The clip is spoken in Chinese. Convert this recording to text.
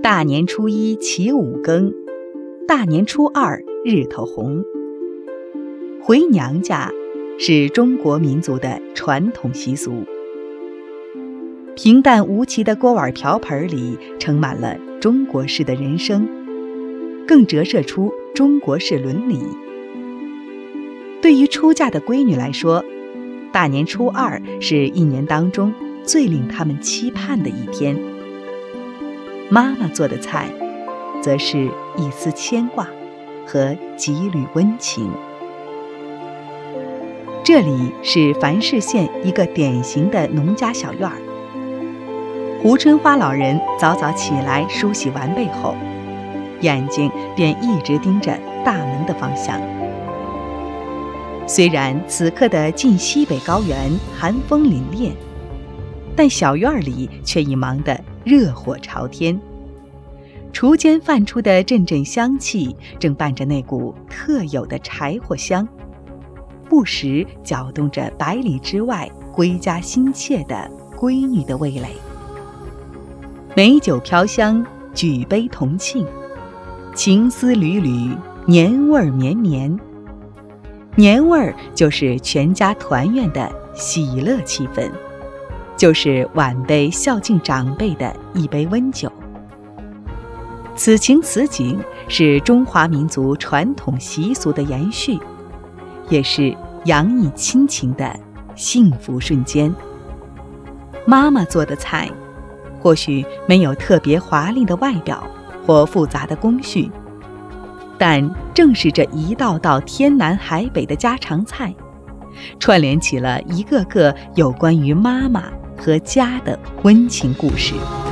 大年初一起五更，大年初二日头红。回娘家是中国民族的传统习俗。平淡无奇的锅碗瓢盆里盛满了中国式的人生，更折射出中国式伦理。对于出嫁的闺女来说，大年初二是一年当中最令他们期盼的一天。妈妈做的菜，则是一丝牵挂和几缕温情。这里是繁市县一个典型的农家小院儿。胡春花老人早早起来梳洗完备后，眼睛便一直盯着大门的方向。虽然此刻的晋西北高原寒风凛冽，但小院里却已忙得热火朝天。厨间泛出的阵阵香气，正伴着那股特有的柴火香，不时搅动着百里之外归家心切的闺女的味蕾。美酒飘香，举杯同庆，情丝缕缕，年味儿绵绵。年味儿就是全家团圆的喜乐气氛，就是晚辈孝敬长辈的一杯温酒。此情此景是中华民族传统习俗的延续，也是洋溢亲情的幸福瞬间。妈妈做的菜，或许没有特别华丽的外表或复杂的工序，但正是这一道道天南海北的家常菜，串联起了一个个有关于妈妈和家的温情故事。